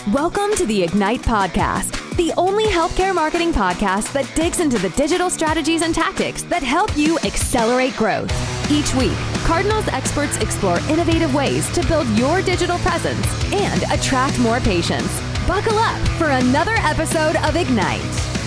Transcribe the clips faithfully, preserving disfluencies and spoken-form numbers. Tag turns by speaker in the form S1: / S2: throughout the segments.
S1: Welcome to the Ignite Podcast, the only healthcare marketing podcast that digs into the digital strategies and tactics that help you accelerate growth. Each week, Cardinals experts explore innovative ways to build your digital presence and attract more patients. Buckle up for another episode of Ignite.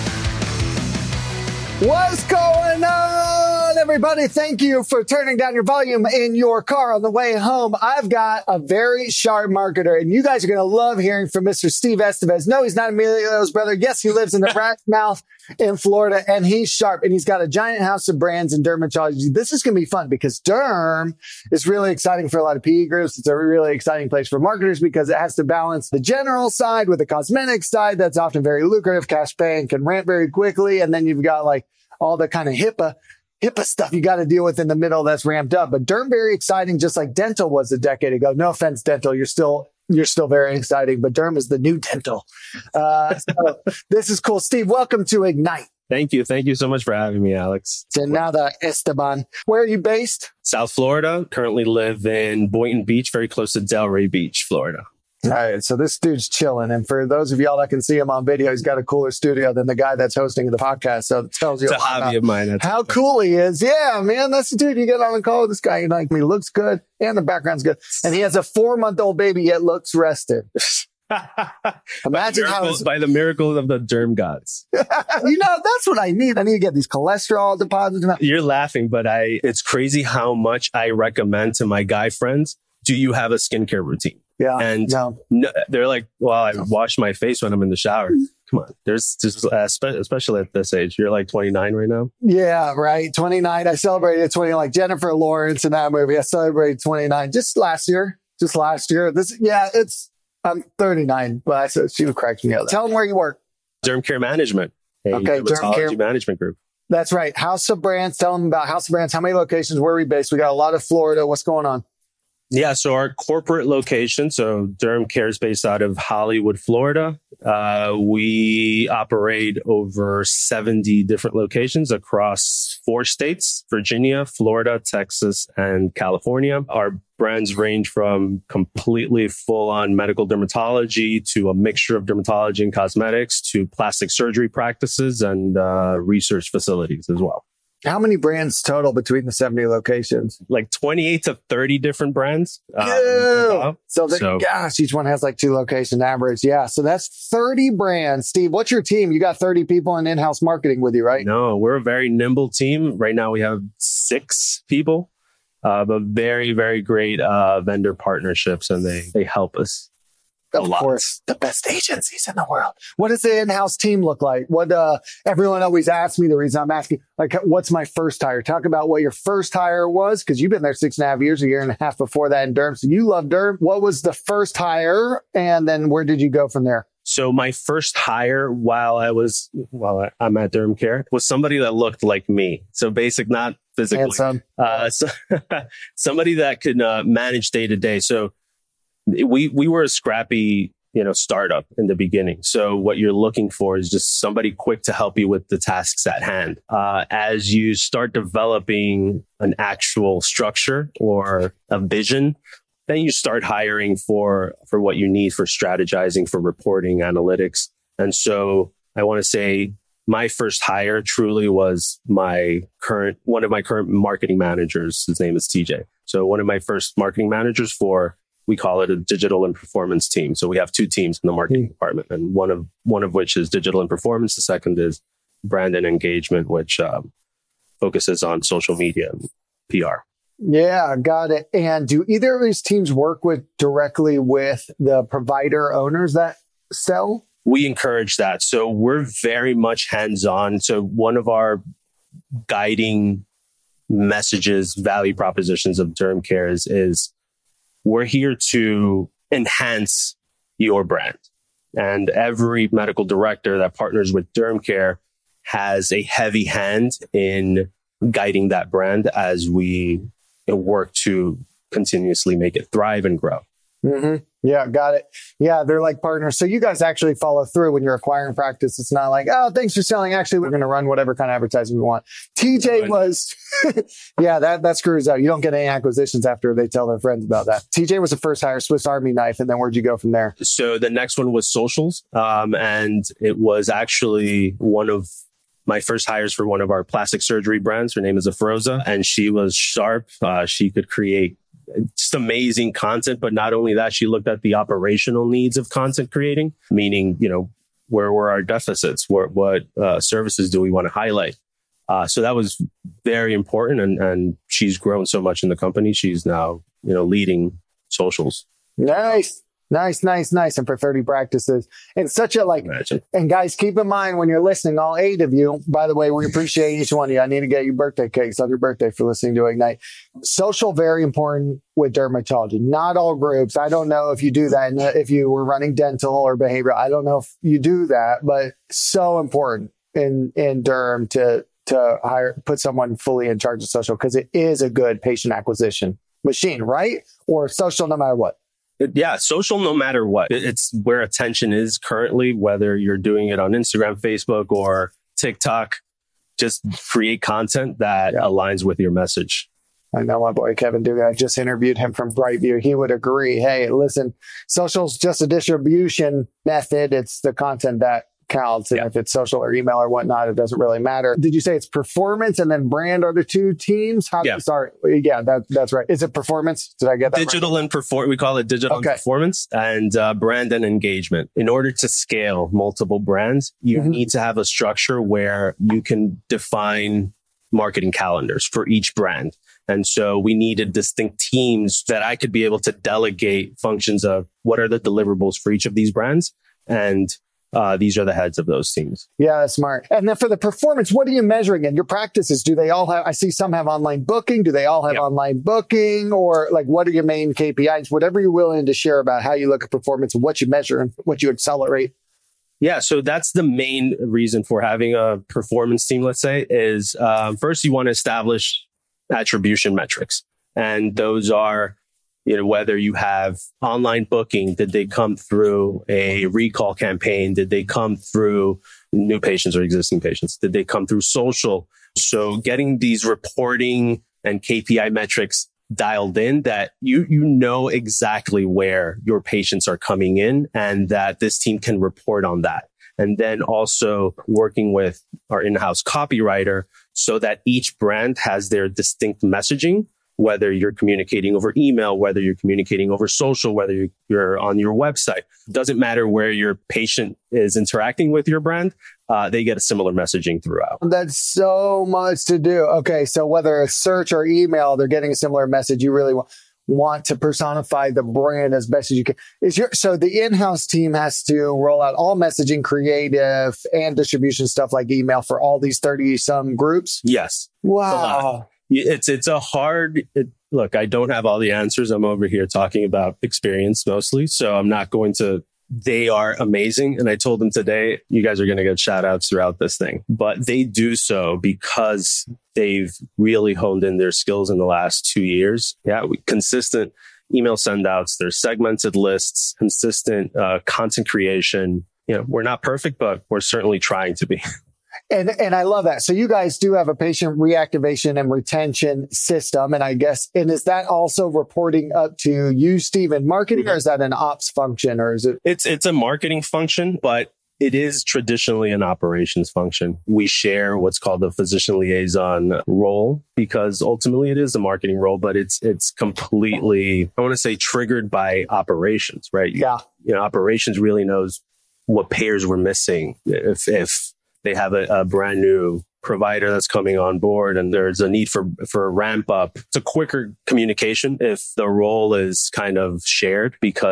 S2: What's going on, everybody? Thank you for turning down your volume in your car on the way home. I've got a very sharp marketer, and you guys are going to love hearing from Mister Steve Estevez. No, he's not Emilio's brother. Yes, he lives in the rat's mouth in Florida, and he's sharp, and he's got a giant house of brands in dermatology. This is going to be fun because derm is really exciting for a lot of P E groups. It's a really exciting place for marketers because it has to balance the general side with the cosmetic side. That's often very lucrative, cash pay, and can ramp very quickly. And then you've got like all the kind of HIPAA, HIPAA stuff you got to deal with in the middle that's ramped up. But derm, very exciting, just like dental was a decade ago. No offense, dental. You're still, you're still very exciting, but derm is the new dental. Uh, so this is cool. Steve, welcome to Ignite.
S3: Thank you. Thank you so much for having me, Alex.
S2: So now the Esteban. Where are you based?
S3: South Florida. Currently live in Boynton Beach, very close to Delray Beach, Florida.
S2: All right. So this dude's chilling. And for those of y'all that can see him on video, he's got a cooler studio than the guy that's hosting the podcast. So it tells you
S3: it's a hobby of mine. That's
S2: how cool he is. Yeah, man. That's the dude. You get on the call with this guy. You're like, he looks good and the background's good. And he has a four month old baby, yet looks rested. Imagine
S3: by
S2: how
S3: miracles, by the miracle of the derm gods.
S2: You know, that's what I need. I need to get these cholesterol deposits.
S3: You're laughing, but I, it's crazy how much I recommend to my guy friends. Do you have a skincare routine?
S2: Yeah.
S3: And
S2: no.
S3: No, they're like, well, I wash my face when I'm in the shower. Come on. There's just, uh, spe- especially at this age, you're like twenty-nine right now.
S2: Yeah, right. twenty-nine. I celebrated twenty, like Jennifer Lawrence in that movie. I celebrated twenty-nine just last year. Just last year. This, yeah, it's, I'm thirty-nine, but I said she cracks me up. Tell them where you work.
S3: Derm Care Management. A
S2: okay.
S3: dermatology
S2: Derm Care
S3: management group.
S2: That's right. House of Brands. Tell them about House of Brands. How many locations? Where are we based? We got a lot of Florida. What's going on?
S3: Yeah, so our corporate location, so Derm Care is based out of Hollywood, Florida. Uh, we operate over seventy different locations across four states, Virginia, Florida, Texas, and California. Our brands range from completely full-on medical dermatology to a mixture of dermatology and cosmetics to plastic surgery practices and uh, research facilities as well.
S2: How many brands total between the seventy locations?
S3: Like twenty-eight to thirty different brands.
S2: Um, so, the, so, gosh, each one has like two location average. Yeah. So that's thirty brands. Steve, what's your team? You got thirty people in in-house marketing with you, right?
S3: No, we're a very nimble team. Right now we have six people, uh, but very, very great uh, vendor partnerships, and they, they help us.
S2: Of course, the best agencies in the world. What does the in-house team look like? What, uh, everyone always asks me, the reason I'm asking, like, what's my first hire? Talk about what your first hire was, because you've been there six and a half years, a year and a half before that in derm. So you love derm. What was the first hire? And then where did you go from there?
S3: So my first hire while I was, while I'm at Derm Care was somebody that looked like me. So basic, not physically.
S2: Handsome.
S3: Uh, so somebody that could uh, manage day to day. So We we were a scrappy, you know, startup in the beginning. So what you're looking for is just somebody quick to help you with the tasks at hand. Uh, as you start developing an actual structure or a vision, then you start hiring for for what you need for strategizing, for reporting, analytics. And so I want to say my first hire truly was my current one of my current marketing managers. His name is T J. So one of my first marketing managers for, we call it a digital and performance team. So we have two teams in the marketing mm. department, and one of one of which is digital and performance. The second is brand and engagement, which um, focuses on social media and P R.
S2: Yeah, got it. And do either of these teams work with directly with the provider owners that sell?
S3: We encourage that. So we're very much hands-on. So one of our guiding messages, value propositions of Derm Care is, is we're here to enhance your brand. And every medical director that partners with Derm Care has a heavy hand in guiding that brand as we work to continuously make it thrive and grow.
S2: Mm-hmm. Yeah, got it. Yeah, they're like partners. So you guys actually follow through when you're acquiring practice. It's not like, oh, thanks for selling. Actually, we're going to run whatever kind of advertising we want. T J was, yeah, that, that screws up. You don't get any acquisitions after they tell their friends about that. T J was the first hire, Swiss Army knife. And then where'd you go from there?
S3: So the next one was socials. Um, and it was actually one of my first hires for one of our plastic surgery brands. Her name is Afroza, and she was sharp. Uh, she could create just amazing content. But not only that, she looked at the operational needs of content creating, meaning, you know, where were our deficits? What, what uh, services do we want to highlight? Uh, so that was very important. And, and she's grown so much in the company. She's now, you know, leading socials.
S2: Nice. Nice, nice, nice. And for thirty practices. And such a like, Imagine. And guys, keep in mind when you're listening, all eight of you, by the way, we appreciate each one of you. I need to get you birthday cakes on your birthday for listening to Ignite. Social, very important with dermatology. Not all groups. I don't know if you do that. And if you were running dental or behavioral, I don't know if you do that, but so important in, in derm to, to hire, put someone fully in charge of social, because it is a good patient acquisition machine, right? Or social no matter what.
S3: Yeah, social no matter what. It's where attention is currently, whether you're doing it on Instagram, Facebook, or TikTok. Just create content that yeah. aligns with your message.
S2: I know my boy Kevin Dugan. I just interviewed him from Brightview. He would agree. Hey, listen, social's just a distribution method. It's the content that counts. And yeah. if it's social or email or whatnot, it doesn't really matter. Did you say it's performance and then brand are the two teams? How, yeah. Sorry. Yeah, that, that's right. Is it performance? Did I get that
S3: Digital
S2: right?
S3: and perform. We call it digital okay. and performance, and uh, brand and engagement. In order to scale multiple brands, you mm-hmm. need to have a structure where you can define marketing calendars for each brand. And so we needed distinct teams that I could be able to delegate functions of what are the deliverables for each of these brands. And Uh, these are the heads of those teams.
S2: Yeah, that's smart. And then for the performance, what are you measuring in your practices? Do they all have, I see some have online booking. Do they all have yep. online booking, or like, what are your main K P Is? Whatever you're willing to share about how you look at performance and what you measure and what you accelerate.
S3: Yeah. So that's the main reason for having a performance team, let's say, is um, first you want to establish attribution metrics. And those are, you know, whether you have online booking, did they come through a recall campaign? Did they come through new patients or existing patients? Did they come through social? So getting these reporting and K P I metrics dialed in, that you, you know exactly where your patients are coming in, and that this team can report on that. And then also working with our in-house copywriter so that each brand has their distinct messaging, whether you're communicating over email, whether you're communicating over social, whether you're on your website. Doesn't matter where your patient is interacting with your brand, uh, they get a similar messaging throughout.
S2: That's so much to do. Okay, so whether it's search or email, they're getting a similar message. You really want, want to personify the brand as best as you can. Is your, so the in-house team has to roll out all messaging, creative, and distribution stuff like email for all these thirty some groups?
S3: Yes.
S2: Wow.
S3: It's it's a hard it, look. I don't have all the answers. I'm over here talking about experience mostly, so I'm not going to. They are amazing, and I told them today, you guys are going to get shout outs throughout this thing. But they do so because they've really honed in their skills in the last two years. Yeah, we, consistent email send outs, there's segmented lists, consistent uh, content creation. You know, we're not perfect, but we're certainly trying to be.
S2: And and I love that. So you guys do have a patient reactivation and retention system. And I guess, and is that also reporting up to you, Steve, in marketing, or is that an ops function, or is it?
S3: It's, it's a marketing function, but it is traditionally an operations function. We share what's called the physician liaison role, because ultimately it is a marketing role, but it's, it's completely, I want to say, triggered by operations, right?
S2: Yeah.
S3: You know, operations really knows what payers we're missing. If, if, they have a, a brand new provider that's coming on board and there's a need for, for a ramp up. It's a quicker communication if the role is kind of shared, because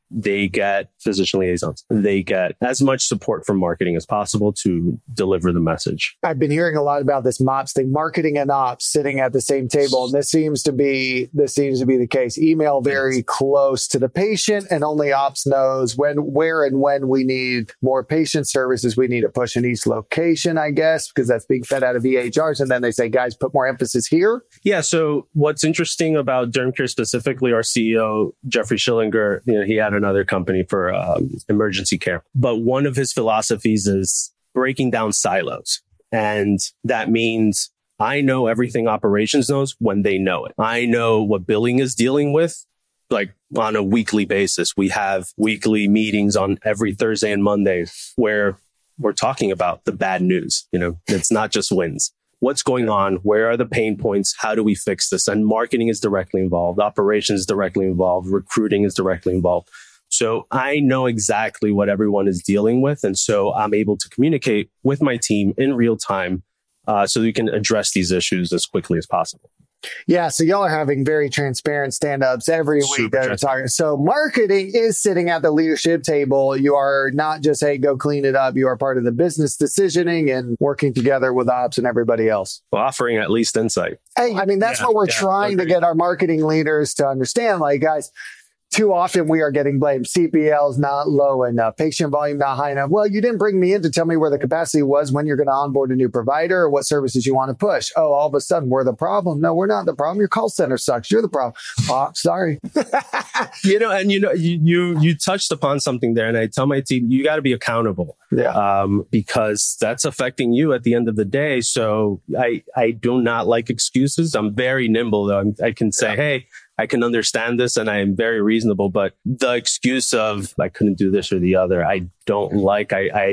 S3: They get physician liaisons. They get as much support from marketing as possible to deliver the message.
S2: I've been hearing a lot about this MOPS thing, marketing and ops sitting at the same table. And this seems to be, this seems to be the case. Email very close to the patient, and only ops knows when, where and when we need more patient services. We need to push in each location, I guess, because that's being fed out of E H Rs. And then they say, guys, put more emphasis here.
S3: Yeah. So what's interesting about DermCare specifically, our C E O, Jeffrey Schillinger, you know, he had another company for um, emergency care. But one of his philosophies is breaking down silos. And that means I know everything operations knows when they know it. I know what billing is dealing with, like on a weekly basis. We have weekly meetings on every Thursday and Monday where we're talking about the bad news. You know, it's not just wins. What's going on? Where are the pain points? How do we fix this? And marketing is directly involved. Operations is directly involved. Recruiting is directly involved. So I know exactly what everyone is dealing with. And so I'm able to communicate with my team in real time uh, so we can address these issues as quickly as possible.
S2: Yeah. So y'all are having very transparent stand-ups every week. That are talking. So marketing is sitting at the leadership table. You are not just, hey, go clean it up. You are part of the business decisioning and working together with ops and everybody else.
S3: Well, offering at least insight.
S2: Hey, I mean, that's
S3: yeah,
S2: what we're
S3: yeah,
S2: trying
S3: okay.
S2: to get our marketing leaders to understand. Like, guys, too often we are getting blamed. C P L is not low enough. Patient volume not high enough. Well, you didn't bring me in to tell me where the capacity was when you're going to onboard a new provider or what services you want to push. Oh, all of a sudden we're the problem. No, we're not the problem. Your call center sucks. You're the problem. Oh, sorry.
S3: you know, and you know, you, you, you touched upon something there, and I tell my team, you got to be accountable.
S2: Yeah.
S3: Um, because that's affecting you at the end of the day. So I, I do not like excuses. I'm very nimble though. I'm, I can say, yeah. hey, I can understand this and I am very reasonable, but the excuse of I couldn't do this or the other, I don't like. I, I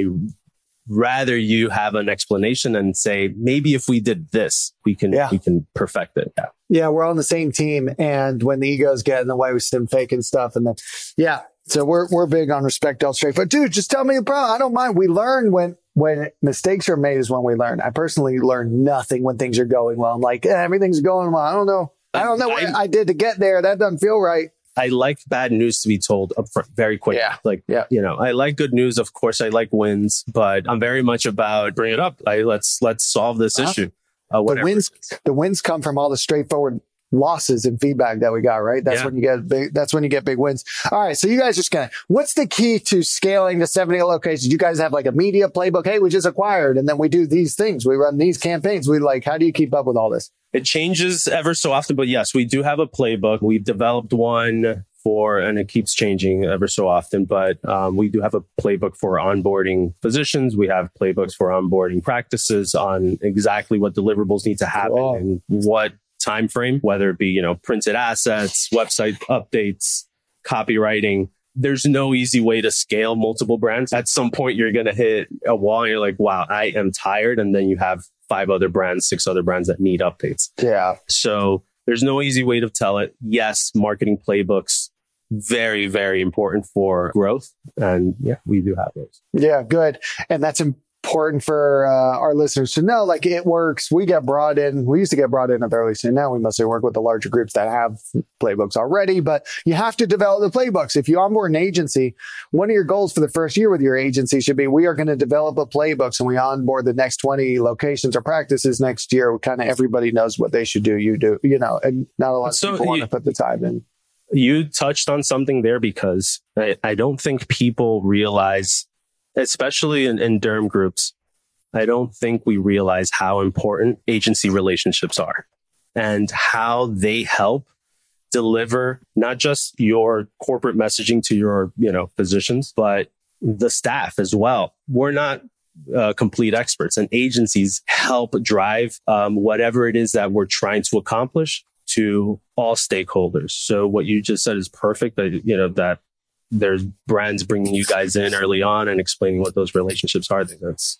S3: rather you have an explanation and say, maybe if we did this, we can, yeah. we can perfect it. Yeah.
S2: Yeah. We're on the same team. And when the egos get in the way, we stem faking stuff. And then, yeah. So we're, we're big on respect, all straight. But dude, just tell me the problem. I don't mind. We learn when, when mistakes are made is when we learn. I personally learn nothing when things are going well. I'm like, eh, everything's going well. I don't know. I don't know what I, I did to get there. That doesn't feel right.
S3: I like bad news to be told up front very quick.
S2: Yeah.
S3: Like, yeah. you know, I like good news. Of course, I like wins, but I'm very much about bring it up. Like, let's, let's solve this uh-huh. issue. Uh,
S2: the wins, the wins come from all the straightforward losses and feedback that we got, right? That's yeah. when you get big, that's when you get big wins. All right. So you guys just kind of, what's the key to scaling to seventy locations? You guys have like a media playbook. Hey, we just acquired and then we do these things. We run these campaigns. We like, how do you keep up with all this?
S3: It changes ever so often, but yes, we do have a playbook. We've developed one for, and it keeps changing ever so often, but um, we do have a playbook for onboarding physicians. We have playbooks for onboarding practices on exactly what deliverables need to happen Whoa. and what time frame, whether it be, you know, printed assets, website updates, copywriting. There's no easy way to scale multiple brands. At some point, you're going to hit a wall and you're like, wow, I am tired. And then you have five other brands, six other brands that need updates.
S2: Yeah.
S3: So there's no easy way to tell it. Yes, marketing playbooks, very, very important for growth. And yeah, we do have those.
S2: Yeah, good. And that's important for uh, our listeners to know, like it works. We get brought in. We used to get brought in at the early stage. Now we mostly work with the larger groups that have playbooks already, but you have to develop the playbooks. If you onboard an agency, one of your goals for the first year with your agency should be, we are going to develop a playbook. So we onboard the next twenty locations or practices next year. Kind of everybody knows what they should do. You do, you know, and not a lot of so people you, want to put the time in.
S3: You touched on something there because I, I don't think people realize, especially in, in derm groups, I don't think we realize how important agency relationships are and how they help deliver not just your corporate messaging to your, you know, physicians, but the staff as well. We're not uh, complete experts, and agencies help drive um, whatever it is that we're trying to accomplish to all stakeholders. So what you just said is perfect. That, you know, that there's brands bringing you guys in early on and explaining what those relationships are. I think that's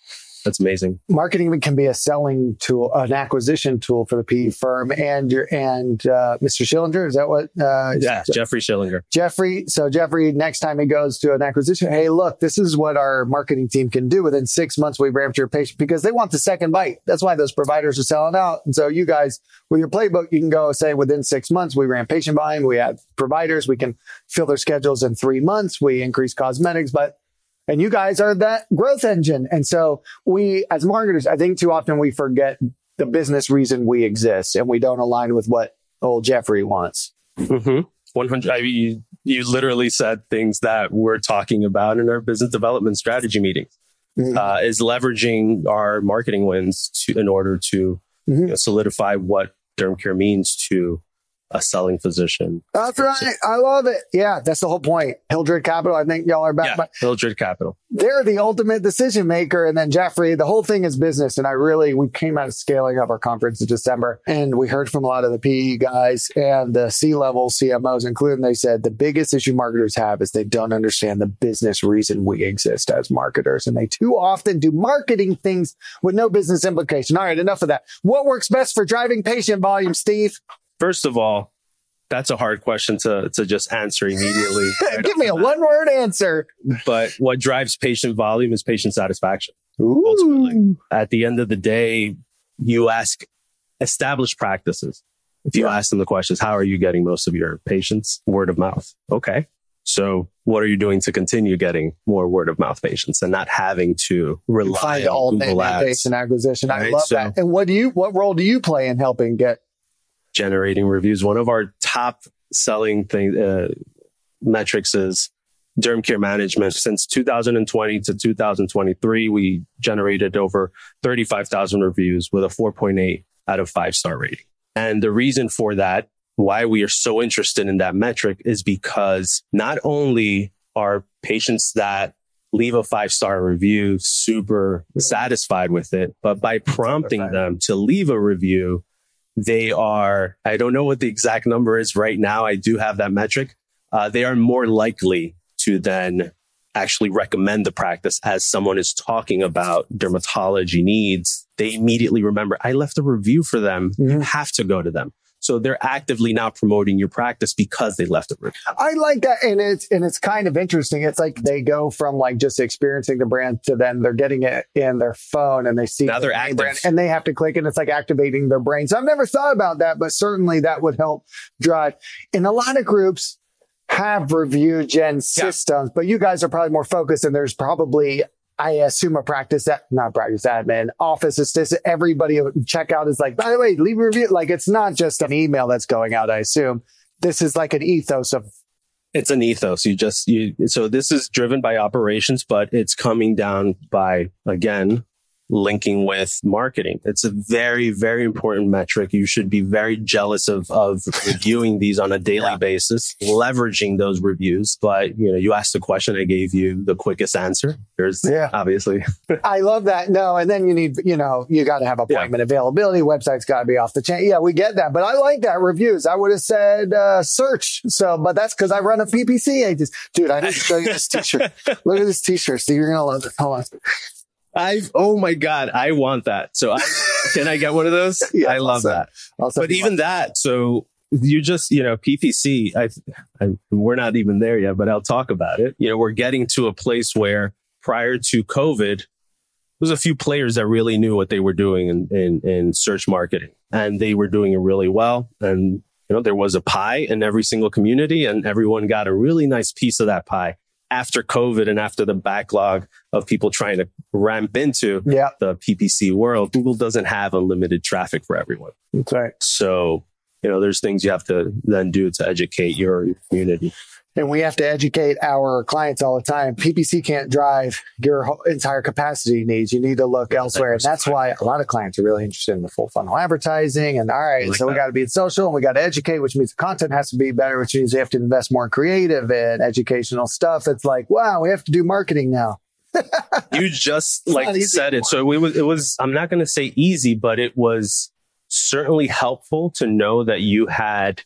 S3: That's amazing.
S2: Marketing can be a selling tool, an acquisition tool for the P E firm. And your and uh, Mister Schillinger, is that what? Uh,
S3: yeah, Jeffrey Schillinger.
S2: Jeffrey. So Jeffrey, next time he goes to an acquisition, hey, look, this is what our marketing team can do. Within six months, we ramped your patient because they want the second bite. That's why those providers are selling out. And so you guys, with your playbook, you can go say within six months, we ramp patient volume. We have providers. We can fill their schedules in three months. We increase cosmetics, but and you guys are that growth engine. And so we, as marketers, I think too often we forget the business reason we exist and we don't align with what old Jeffrey wants.
S3: Mm-hmm. one hundred. I mean, you, you literally said things that we're talking about in our business development strategy meetings, mm-hmm. uh, is leveraging our marketing wins to, in order to mm-hmm. you know, solidify what derm care means to a selling physician.
S2: That's right. I love it. Yeah, that's the whole point. Hildred Capital, I think y'all are back.
S3: Yeah, Hildred Capital.
S2: They're the ultimate decision maker. And then Jeffrey, the whole thing is business. And I really, we came out of scaling up our conference in December and we heard from a lot of the P E guys and the C-level C M Os, including they said the biggest issue marketers have is they don't understand the business reason we exist as marketers. And they too often do marketing things with no business implication. All right, enough of that. What works best for driving patient volume, Steve?
S3: First of all, that's a hard question to, to just answer immediately.
S2: Right Give me a one word answer.
S3: But what drives patient volume is patient satisfaction.
S2: Ooh.
S3: Ultimately, at the end of the day, you ask established practices. If you yeah. ask them the questions, how are you getting most of your patients? Word of mouth. Okay. So what are you doing to continue getting more word of mouth patients and not having to rely
S2: Find
S3: on Google Ads?
S2: Patient acquisition.
S3: Right?
S2: I love
S3: so,
S2: that. And what do you, what role do you play in helping get
S3: generating reviews? One of our top selling thing, uh, metrics is derm care management. Since two thousand twenty to two thousand twenty-three, we generated over thirty-five thousand reviews with a four point eight out of five star rating. And the reason for that, why we are so interested in that metric, is because not only are patients that leave a five star review super satisfied with it, but by prompting them to leave a review, they are, I don't know what the exact number is right now. I do have that metric. Uh, they are more likely to then actually recommend the practice as someone is talking about dermatology needs. They immediately remember, I left a review for them. Mm-hmm. You have to go to them. So they're actively now promoting your practice because they left a review.
S2: I like that. And it's, and it's kind of interesting. It's like they go from like just experiencing the brand to then they're getting it in their phone and they see
S3: now they're active
S2: brand and they have to click and it's like activating their brain. So I've never thought about that, but certainly that would help drive. And a lot of groups have review gen systems, yeah. but you guys are probably more focused and there's probably, I assume a practice that, not practice admin, office assistant, everybody checkout is like, by the way, leave a review. Like it's not just an email that's going out, I assume. This is like an ethos of.
S3: It's an ethos. You just, you, so this is driven by operations, but it's coming down by, again, linking with marketing. It's a very, very important metric. You should be very jealous of, of reviewing these on a daily yeah. basis, leveraging those reviews. But, you know, you asked the question, I gave you the quickest answer. There's yeah. obviously.
S2: I love that. No. And then you need, you know, you got to have appointment yeah. availability. Website's got to be off the chain. Yeah, we get that. But I like that reviews. I would have said, uh, search. So, but that's because I run a P P C agency. Dude, I need to show you this t-shirt. Look at this t-shirt. Steve, you're going to love this. Hold on.
S3: I've, oh my God, I want that. So I, can I get one of those? Yeah, I love that. But even that, so you just, you know, P P C, I, I, we're not even there yet, but I'll talk about it. You know, we're getting to a place where prior to COVID, there's a few players that really knew what they were doing in, in, in search marketing, and they were doing it really well. And, you know, there was a pie in every single community and everyone got a really nice piece of that pie. After COVID and after the backlog of people trying to ramp into yeah. the P P C world, Google doesn't have unlimited traffic for everyone.
S2: That's right.
S3: So, you know, there's things you have to then do to educate your community.
S2: And we have to educate our clients all the time. P P C can't drive your whole entire capacity needs. You need to look elsewhere. And that's why a lot of clients are really interested in the full funnel advertising. And all right, like so that. We got to be in social and we got to educate, which means the content has to be better, which means we have to invest more in creative and educational stuff. It's like, wow, we have to do marketing now.
S3: You just like said it. So it was, it was, I'm not going to say easy, but it was certainly helpful to know that you had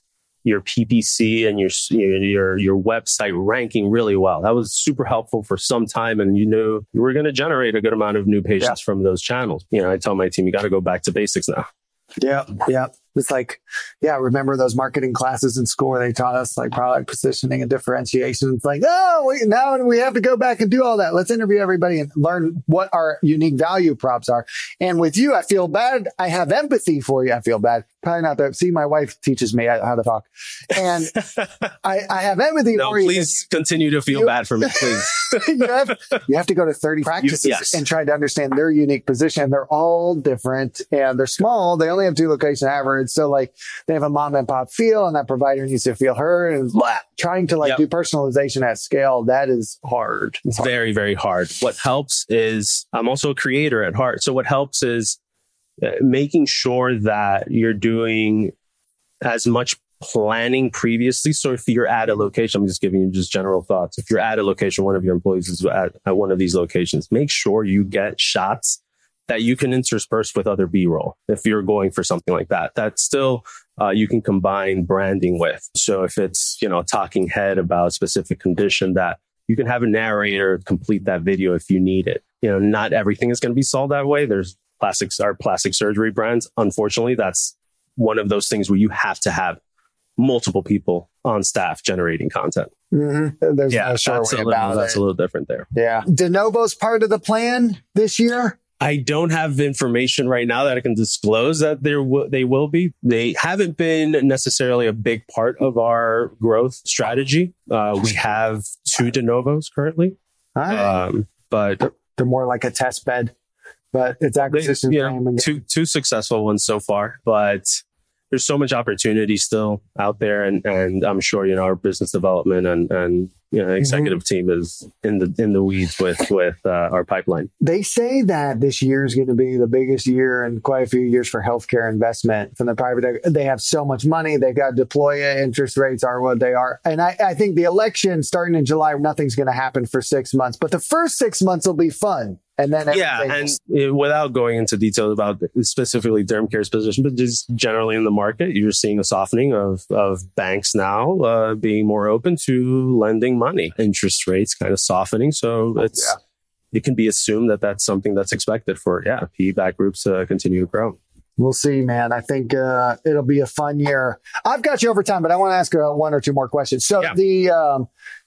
S3: your P P C and your, your, your website ranking really well. That was super helpful for some time. And you knew you were going to generate a good amount of new patients yeah. from those channels. You know, I tell my team, you got to go back to basics now.
S2: Yeah. Yeah. It's like, yeah, remember those marketing classes in school where they taught us like product positioning and differentiation? It's like, oh, we, now we have to go back and do all that. Let's interview everybody and learn what our unique value props are. And with you, I feel bad. I have empathy for you. I feel bad. Probably not that. See, my wife teaches me how to talk. And I, I have empathy
S3: no,
S2: for you.
S3: Please continue to feel you, bad for me, please.
S2: you, have, you have to go to thirty practices you, yes. and try to understand their unique position. They're all different and they're small. They only have two location average. So like they have a mom and pop feel and that provider needs to feel heard and blah, trying to like yep. do personalization at scale. That is hard.
S3: It's hard. Very, very hard. What helps is I'm also a creator at heart. So what helps is uh, making sure that you're doing as much planning previously. So if you're at a location, I'm just giving you just general thoughts. If you're at a location, one of your employees is at, at one of these locations, make sure you get shots that you can intersperse with other B-roll. If you're going for something like that, that still uh, you can combine branding with. So if it's, you know, a talking head about a specific condition, that you can have a narrator complete that video if you need it. You know, not everything is going to be solved that way. There's plastics, our plastic surgery brands. Unfortunately, that's one of those things where you have to have multiple people on staff generating content.
S2: Mm-hmm. There's
S3: yeah,
S2: no sure
S3: that's,
S2: way
S3: a little,
S2: about
S3: that's
S2: it.
S3: a little different there.
S2: Yeah. De novo's part of the plan this year?
S3: I don't have information right now that I can disclose that there w- they will be. They haven't been necessarily a big part of our growth strategy. Uh, we have two de novos currently,
S2: right.
S3: um, but
S2: they're more like a test bed. But it's acquisition.
S3: They, you know, two two successful ones so far, but there's so much opportunity still out there, and and I'm sure you know our business development and and you know executive mm-hmm. team is in the in the weeds with with uh, our pipeline.
S2: They say that this year is going to be the biggest year in quite a few years for healthcare investment from the private. They have so much money, they've got to deploy it. Interest rates are what they are, and I, I think the election starting in July, nothing's going to happen for six months, but the first six months will be fun. And then
S3: yeah, and will... without going into detail about specifically DermCare's position, but just generally in the market, you're seeing a softening of of banks now uh, being more open to lending money. Interest rates kind of softening, so it's yeah. it can be assumed that that's something that's expected for yeah P E-backed groups to continue to grow.
S2: We'll see, man. I think uh, it'll be a fun year. I've got you over time, but I want to ask uh, one or two more questions. So yeah. the um,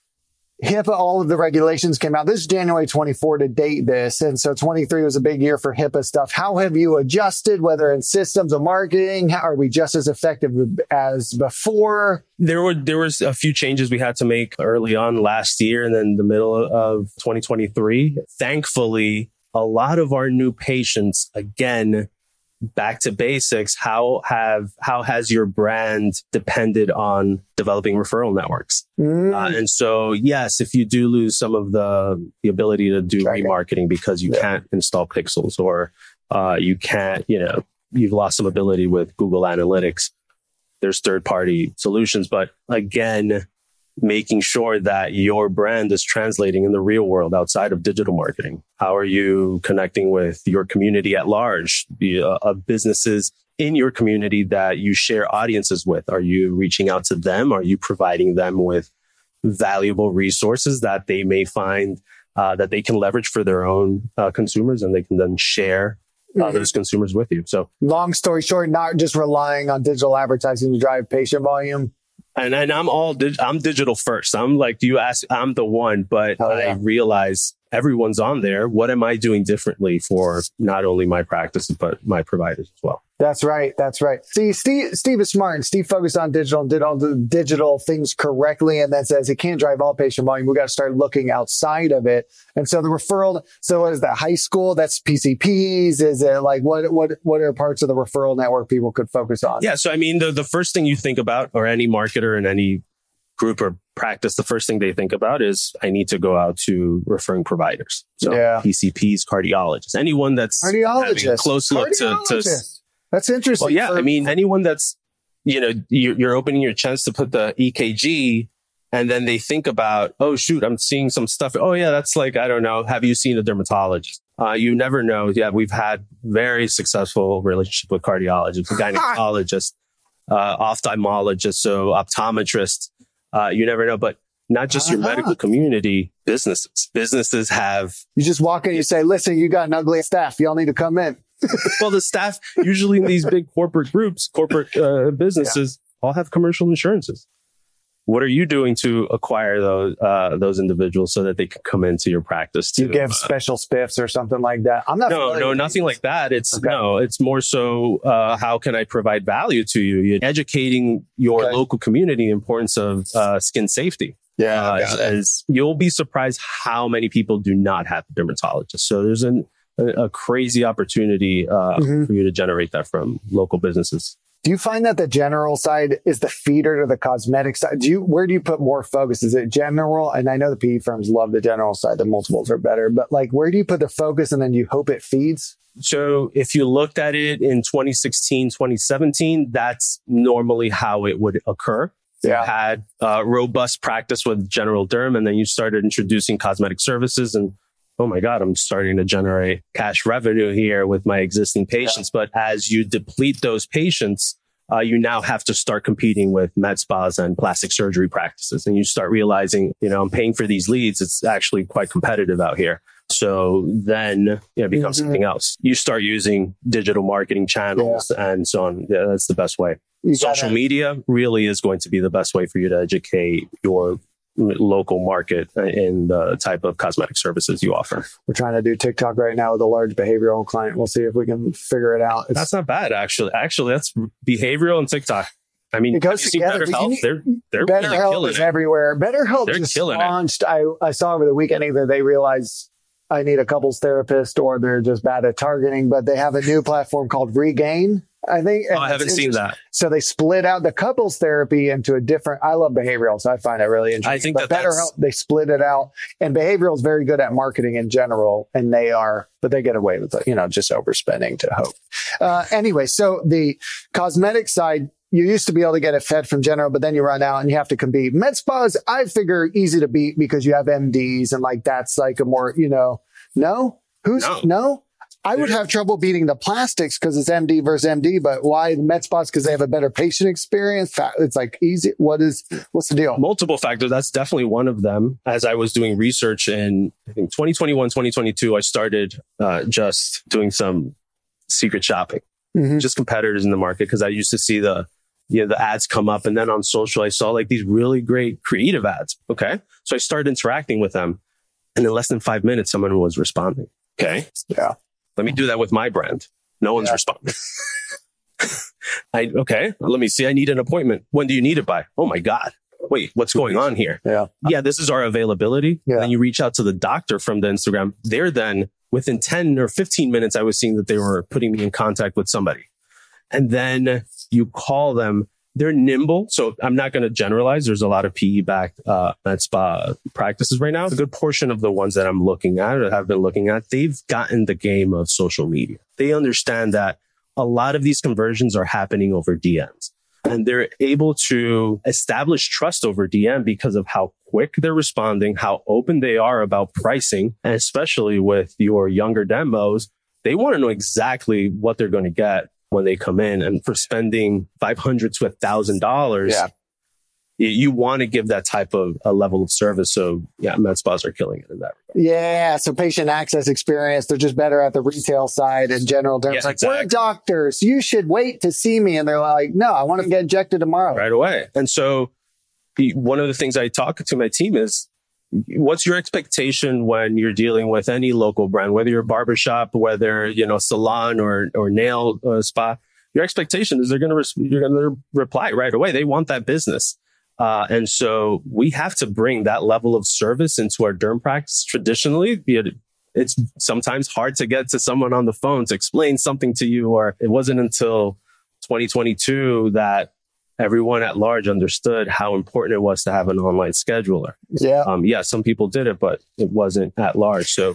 S2: HIPAA, all of the regulations came out. This is January twenty-fourth to date this. And so twenty-three was a big year for HIPAA stuff. How have you adjusted, whether in systems or marketing? How, are we just as effective as before?
S3: There were, there was a few changes we had to make early on last year and then the middle of twenty twenty-three. Thankfully, a lot of our new patients, again, back to basics, how have how has your brand depended on developing referral networks? Mm. Uh, and so, yes, if you do lose some of the the ability to do Try remarketing it. because you yeah. can't install pixels or uh, you can't, you know, you've lost some ability with Google Analytics. There's third party solutions, but again, making sure that your brand is translating in the real world outside of digital marketing. How are you connecting with your community at large, the uh, of businesses in your community that you share audiences with? Are you reaching out to them? Are you providing them with valuable resources that they may find uh, that they can leverage for their own uh, consumers, and they can then share uh, mm-hmm. those consumers with you? So, long story short, not just relying on digital advertising to drive patient volume. And and I'm all dig- I'm digital first. I'm like, you ask, I'm the one, but oh, yeah. I realize everyone's on there. What am I doing differently for not only my practices, but my providers as well? That's right. That's right. See, Steve, Steve is smart, and Steve focused on digital and did all the digital things correctly. And then says it can't drive all patient volume. We got to start looking outside of it. And so the referral, so what is that, high school? That's P C Ps? Is it like, what, what, what are parts of the referral network people could focus on? Yeah. So, I mean, the, the first thing you think about, or any marketer in any group or practice, the first thing they think about is, I need to go out to referring providers. So yeah. P C Ps, cardiologists, anyone that's having a close look to, to That's interesting. Well, yeah, for, I mean, anyone that's, you know, you're, you're opening your chest to put the E K G, and then they think about, oh, shoot, I'm seeing some stuff. Oh, yeah, that's like, I don't know. Have you seen a dermatologist? Uh, you never know. Yeah, we've had very successful relationship with cardiologists, gynecologists. uh, ophthalmologists, so optometrists. Uh, you never know, but not just uh-huh. your medical community, businesses. Businesses have...
S2: You just walk in and you say, listen, you got an ugly staff. Y'all need to come in.
S3: Well, the staff, usually in these big corporate groups, corporate uh, businesses, yeah. all have commercial insurances. What are you doing to acquire those uh, those individuals so that they can come into your practice? To,
S2: you give
S3: uh,
S2: special spiffs or something like that? I'm not.
S3: No, no, nothing like that. It's okay. no, it's more so. Uh, how can I provide value to you? You're educating your okay. local community importance of uh, skin safety.
S2: Yeah,
S3: uh, as, as you'll be surprised how many people do not have a dermatologist. So there's an, a, a crazy opportunity uh, mm-hmm. for you to generate that from local businesses.
S2: Do you find that the general side is the feeder to the cosmetic side? Do you, where do you put more focus? Is it general? And I know the P E firms love the general side. The multiples are better, but like, where do you put the focus and then you hope it feeds?
S3: So if you looked at it in twenty sixteen, twenty seventeen, that's normally how it would occur.
S2: Yeah.
S3: You had uh, robust practice with general derm, and then you started introducing cosmetic services and oh my God, I'm starting to generate cash revenue here with my existing patients. Yeah. But as you deplete those patients, uh, you now have to start competing with med spas and plastic surgery practices. And you start realizing, you know, I'm paying for these leads. It's actually quite competitive out here. So then you know, it becomes mm-hmm. something else. You start using digital marketing channels yeah. and so on. Yeah, that's the best way. You Social gotta, media really is going to be the best way for you to educate your local market in the type of cosmetic services you offer.
S2: We're trying to do TikTok right now with a large behavioral client. We'll see if we can figure it out. It's,
S3: that's not bad, actually. Actually, that's behavioral and TikTok. I mean,
S2: it goes together.
S3: BetterHelp, they're they're
S2: BetterHelp
S3: really killing
S2: is
S3: it.
S2: everywhere. BetterHelp
S3: they're
S2: just
S3: launched.
S2: It. I I saw over the weekend either they realize I need a couples therapist or they're just bad at targeting, but they have a new platform called Regain. I think.
S3: Oh, I haven't seen that.
S2: So they split out the couples therapy into a different, I love behavioral, so I find it really interesting.
S3: I think
S2: but
S3: that
S2: BetterHelp, they split it out, and behavioral is very good at marketing in general, and they are, but they get away with, you know, just overspending to hope. Uh, anyway, so the cosmetic side, you used to be able to get it fed from general, but then you run out and you have to compete. Med spas, I figure easy to beat because you have M Ds and like that's like a more, you know, no? Who's, no? no? I would have trouble beating the plastics because it's M D versus M D, but why the med spas? Because they have a better patient experience. It's like easy. What is, what's the deal?
S3: Multiple factors. That's definitely one of them. As I was doing research in, I think twenty twenty-one, twenty twenty-two, I started uh, just doing some secret shopping, mm-hmm. just competitors in the market. Cause I used to see the, you know, the ads come up, and then on social, I saw like these really great creative ads. Okay. So I started interacting with them, and in less than five minutes, someone was responding. Okay.
S2: Yeah.
S3: Let me do that with my brand. No one's yeah. responding. I, okay, let me see. I need an appointment. When do you need it by? Oh my God. Wait, what's going on here?
S2: Yeah.
S3: Yeah, this is our availability.
S2: Yeah.
S3: And then you reach out to the doctor from the Instagram. They're then within ten or fifteen minutes, I was seeing that they were putting me in contact with somebody. And then you call them. They're nimble. So I'm not going to generalize. There's a lot of P E-backed uh, med spa practices right now. A good portion of the ones that I'm looking at or have been looking at, they've gotten the game of social media. They understand that a lot of these conversions are happening over D Ms. And they're able to establish trust over D M because of how quick they're responding, how open they are about pricing, and especially with your younger demos, they want to know exactly what they're going to get when they come in. And for spending five hundred to a thousand dollars,
S2: yeah.
S3: you, you want to give that type of a level of service. So yeah, med spas are killing it in that regard.
S2: Yeah. So patient access experience, they're just better at the retail side and general derms.
S3: Yeah,
S2: like,
S3: exactly.
S2: We're doctors. You should wait to see me. And they're like, no, I want to get injected tomorrow.
S3: Right away. And so one of the things I talk to my team is, what's your expectation when you're dealing with any local brand, whether you're a barbershop, whether, you know, salon or, or nail uh, spa? Your expectation is they're going to, res- you're going to reply right away. They want that business. Uh, and so we have to bring that level of service into our derm practice. Traditionally, it, it's sometimes hard to get to someone on the phone to explain something to you, or it wasn't until twenty twenty-two that everyone at large understood how important it was to have an online scheduler.
S2: Yeah.
S3: Um, yeah, some people did it, but it wasn't at large. So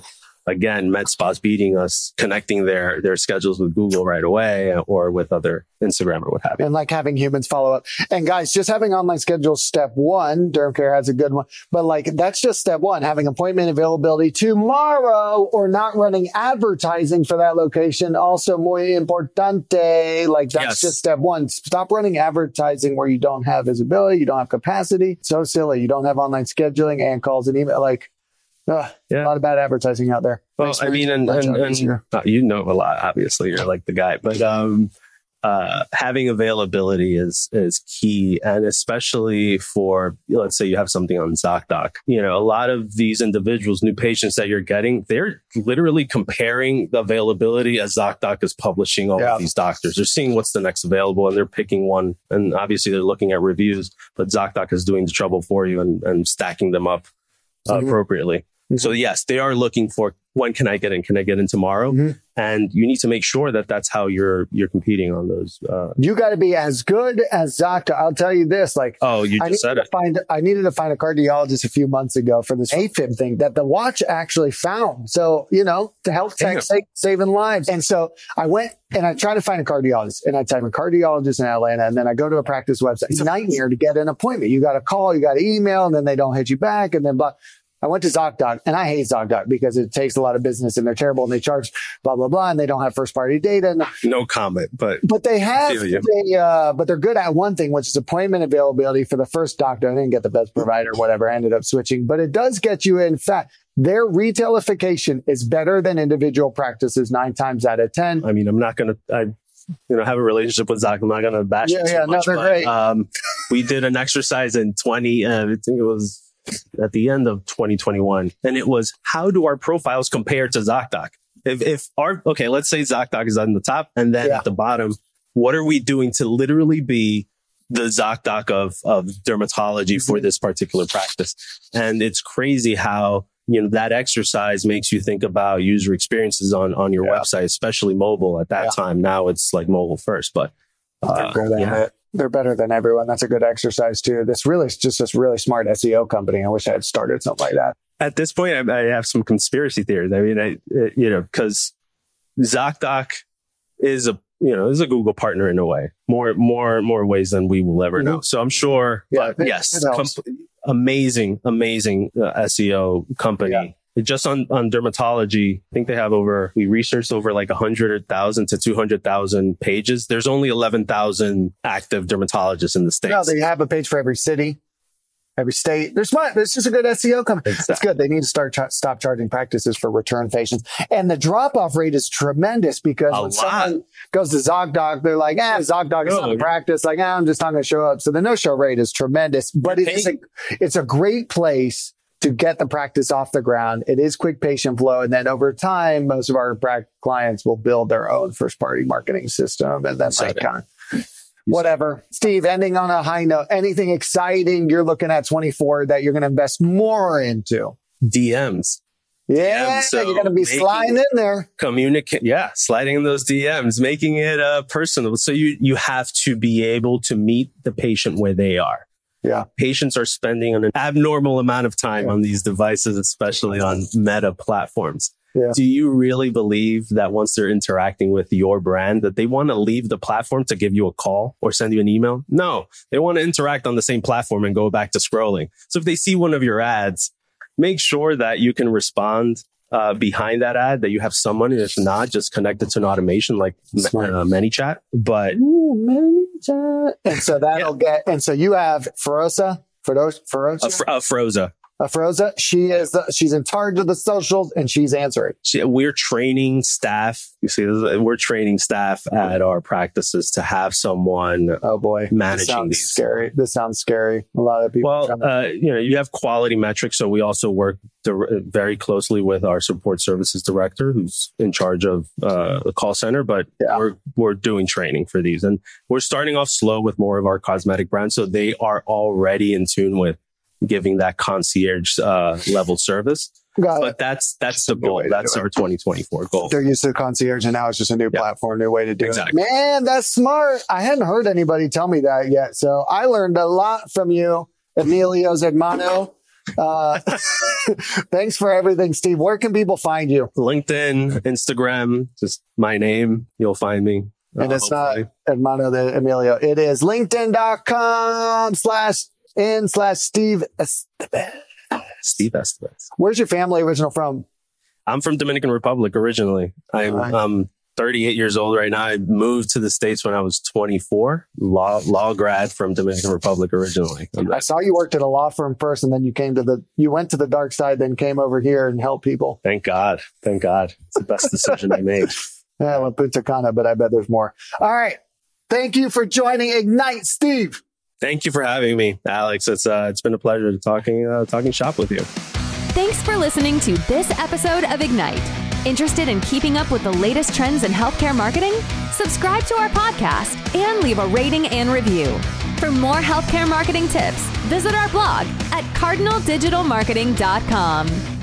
S3: again, med spas beating us, connecting their, their schedules with Google right away or with other Instagram or what have you.
S2: And like having humans follow up. And guys, just having online schedules, step one. DermCare has a good one, but like that's just step one. Having appointment availability tomorrow or not running advertising for that location. Also muy importante. Like that's
S3: Yes.
S2: just step one. Stop running advertising where you don't have visibility, you don't have capacity. So silly. You don't have online scheduling and calls and email. Like, ugh,
S3: Yeah.
S2: a lot of bad advertising out there.
S3: Well,
S2: Makes
S3: I mean, and,
S2: my
S3: and,
S2: job
S3: and
S2: easier.
S3: uh, you know a lot, obviously you're like the guy, but, um, uh, having availability is, is key. And especially for, let's say you have something on ZocDoc, you know, a lot of these individuals, new patients that you're getting, they're literally comparing the availability as ZocDoc is publishing all
S2: Yeah.
S3: of these doctors. They're seeing what's the next available and they're picking one. And obviously they're looking at reviews, but ZocDoc is doing the trouble for you and, and stacking them up uh,
S2: Mhm.
S3: appropriately.
S2: Mhm.
S3: So yes, they are looking for when can I get in? Can I get in tomorrow?
S2: Mhm.
S3: And you need to make sure that that's how you're you're competing on those. Uh,
S2: You got to be as good as ZocDoc. I'll tell you this, like,
S3: oh, you
S2: I
S3: just said
S2: needed
S3: it.
S2: to find I needed to find a cardiologist a few months ago for this AFib thing that the watch actually found. So, you know, the health tech
S3: Damn.
S2: sa- saving lives. And so I went and I tried to find a cardiologist and I type in cardiologist in Atlanta and then I go to a practice website. It's a nightmare to get an appointment. You got to call, you got to email, and then they don't hit you back. And then, but I went to ZocDoc and I hate ZocDoc because it takes a lot of business and they're terrible and they charge blah, blah, blah. And they don't have first party data. And
S3: No comment, but
S2: but they have,
S3: Feel you.
S2: they, uh, but they're good at one thing, which is appointment availability for the first doctor. I didn't get the best provider, whatever. I ended up switching, but it does get you in fact. Their retailification is better than individual practices nine times out of ten.
S3: I mean, I'm not gonna. I you know have a relationship with Zach. I'm not gonna bash
S2: Yeah,
S3: it too
S2: yeah, no,
S3: much.
S2: they're
S3: but,
S2: great.
S3: Um, we did an exercise in twenty. Uh, I think it was at the end of twenty twenty-one, and it was how do our profiles compare to ZocDoc? If if our okay, let's say ZocDoc is on the top, and then
S2: Yeah.
S3: at the bottom, what are we doing to literally be the ZocDoc of of dermatology
S2: Mm-hmm.
S3: for this particular practice? And it's crazy how, you know, that exercise makes you think about user experiences on, on your
S2: Yeah.
S3: website, especially mobile at that
S2: Yeah.
S3: time. Now it's like mobile first, but uh,
S2: They're, good at
S3: yeah.
S2: it. They're better than everyone. That's a good exercise too. This really is just this really smart S E O company. I wish I had started something like that.
S3: At this point, I, I have some conspiracy theories. I mean, I, it- you know, because ZocDoc is a, you know, is a Google partner in a way, more, more, more ways than we will ever know. So I'm sure,
S2: Yeah,
S3: but
S2: it-
S3: yes,
S2: it helps.
S3: com- amazing, amazing uh, S E O company.
S2: Yeah.
S3: Just on, on dermatology, I think they have over, we researched over like one hundred thousand to two hundred thousand pages. There's only eleven thousand active dermatologists in the States.
S2: No, they have a page for every city, every state. They're smart. It's just a good S E O company. It's
S3: Exactly.
S2: good. They need to start ch- stop charging practices for return patients. And the drop off rate is tremendous because
S3: A
S2: when
S3: lot.
S2: someone goes to ZocDoc, they're like, ah, ZocDoc is
S3: No.
S2: not a practice. Like, ah, I'm just not going to show up. So the no show rate is tremendous, but
S3: You're
S2: it is a, it's a great place to get the practice off the ground. It is quick patient flow. And then over time, most of our prac- clients will build their own first party marketing system. And then
S3: Said
S2: like,
S3: it.
S2: kind of, whatever. Steve, ending on a high note, anything exciting you're looking at twenty-four that you're going to invest more into?
S3: D Ms.
S2: Yeah,
S3: so
S2: you're going to be
S3: making-
S2: sliding in there.
S3: Communicate, yeah, sliding in those D Ms, making it uh, personal. So you you have to be able to meet the patient where they are.
S2: Yeah.
S3: Patients are spending an abnormal amount of time
S2: Yeah.
S3: on these devices, especially on meta platforms.
S2: Yeah.
S3: Do you really believe that once they're interacting with your brand, that they want to leave the platform to give you a call or send you an email? No, they want to interact on the same platform and go back to scrolling. So if they see one of your ads, make sure that you can respond uh, behind that ad, that you have someone, if not, just connect it to an automation like
S2: Smart.
S3: uh, ManyChat. But
S2: Ooh, man, chat. And so that'll get, and so you have Feroza, Feroza, Feroza,
S3: uh, Fr- uh, Froza.
S2: uh, Feroza. She is, the, she's in charge of the socials and she's answering.
S3: She- We're training staff. You see, this is- we're training staff at our practices to have someone.
S2: Oh boy.
S3: Managing
S2: this sounds
S3: these.
S2: scary. This sounds scary. A lot of people.
S3: Well, uh, you know, you have quality metrics. So we also work dir- very closely with our support services director, who's in charge of uh, the call center. But
S2: Yeah.
S3: we're we're doing training for these, and we're starting off slow with more of our cosmetic brands, so they are already in tune with giving that concierge uh, level service.
S2: Got it.
S3: But that's that's
S2: Just
S3: the
S2: a good
S3: goal.
S2: way to
S3: That's
S2: do it.
S3: our twenty twenty-four goal.
S2: They're used to the concierge and now it's just a new
S3: Yeah.
S2: platform, new way to do
S3: Exactly.
S2: it. Man, that's smart. I hadn't heard anybody tell me that yet. So I learned a lot from you, Emilio Zedmano. Uh, thanks for everything, Steve. Where can people find you?
S3: LinkedIn, Instagram, just my name. You'll find me.
S2: And
S3: uh,
S2: it's
S3: hopefully.
S2: not Hermano de Emilio. It is linkedin.com slash in slash Steve Estevez.
S3: Steve Estevez.
S2: Where's your family original from?
S3: I'm from Dominican Republic originally. I'm
S2: Right.
S3: um, thirty-eight years old right now. I moved to the States when I was twenty-four. Law law grad from Dominican Republic originally. I'm
S2: I saw you worked at a law firm first, and then you came to the, you went to the dark side, then came over here and helped people.
S3: Thank God. Thank God. It's the best decision I made.
S2: Yeah, La Punta Cana, but I bet there's more. All right. Thank you for joining Ignite, Steve.
S3: Thank you for having me, Alex. It's uh, it's been a pleasure talking uh, talking shop with you.
S1: Thanks for listening to this episode of Ignite. Interested in keeping up with the latest trends in healthcare marketing? Subscribe to our podcast and leave a rating and review. For more healthcare marketing tips, visit our blog at cardinal digital marketing dot com.